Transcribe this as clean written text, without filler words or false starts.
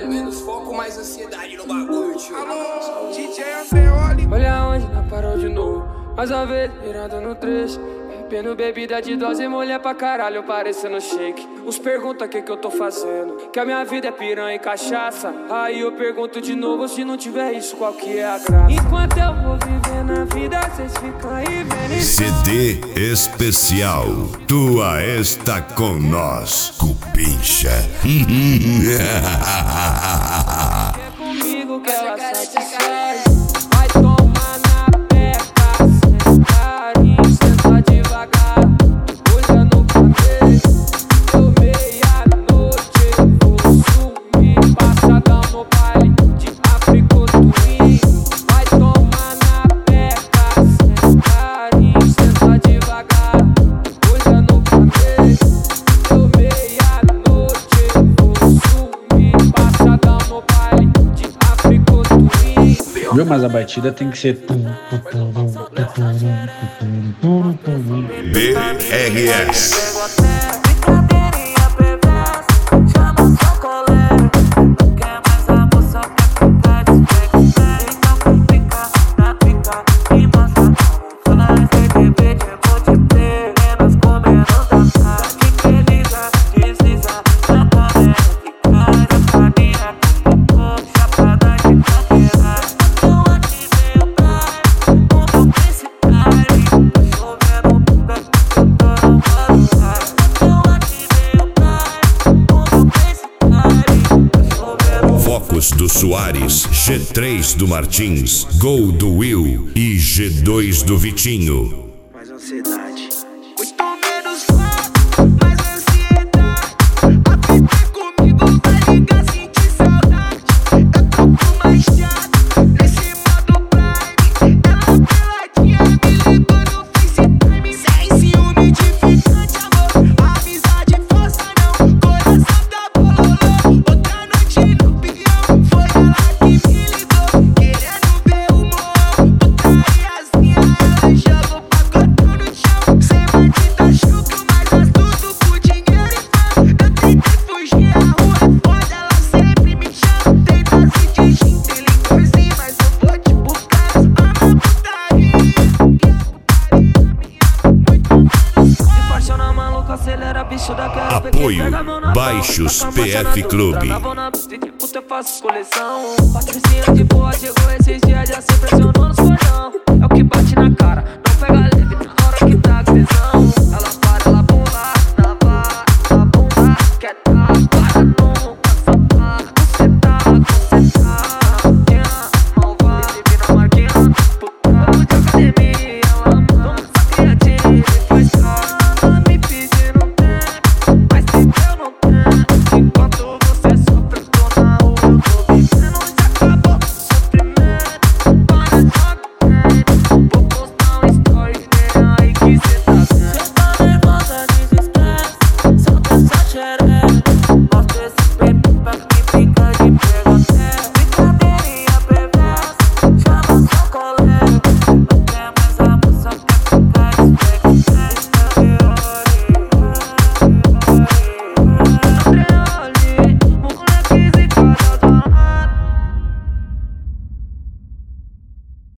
Menos foco, mais ansiedade no bagulho, tio. Alô, DJ Andreoli. Olha onde nós parou de novo. Mais uma vez, virando no trecho. Bebendo bebida de dose, mulher pra caralho, parecendo shake. Uns perguntam o que eu tô fazendo, que a minha vida é piranha e cachaça. Aí eu pergunto de novo, se não tiver isso, qual que é a graça? Enquanto eu vou viver na vida, cês ficam aí vendo. CD especial, tua está com nós, Cupincha. É comigo que ela satisfaz. Vai tomar na peca, sem carinho, senta devagar. Olha no cabelo, eu meia-noite eu vou sumir, passadão no baile de África Twin. Vai tomar na peca, sem carinho, senta devagar. Olha no cabelo, eu meia-noite eu vou sumir, passadão no baile de África Twin. Viu? Mas a batida tem que ser. BRS. Brincadeirinha perversa, chama sua colega. Quer mais a moça, quer ficar despegue. Então fica, dá pica e mostra como faz. BBB de multiplayer, menos com menos da cara. Que liga, desliza, na câmera ficar. Chapadinha com cocô, chapada de carreira. Então ativei o praia, o meu principal. Chovendo pica, eu tô no malucar. Então ativei o praia, o meu principal. Focus do Soares, G3 do Martins, Gol do Will e G2 do Vitinho. Mais ansiedade. Muito menos foco, mais ansiedade. A fita é comigo, vai ligar, sentir saudade. Eu tô com mais chato, nesse modo prime. Ela peladinha me ligou no FaceTime. Sem ciúme edificante, amor. Amizade força não, coração tá bololô. Outra noite no peão, foi ela que me ligou. Querendo ver o morro, putariazinha. Ela jogou pacotão no chão. Sem batida, chucro, mas astuto por dinheiro e fama. Eu tentei fugir, a rua é foda, ela sempre me chama. Tem dose de gin, tem licorzinho, mas eu vou te buscar. Ama putaria, Se paixona maluco, acelera, bicho da cara. Apoio Baixos PF Clube. Puta, eu faço coleção. Patricinha de boa, chegou esses dias, já se pressionou nos cordão. É o que bate na cara, não pega leve.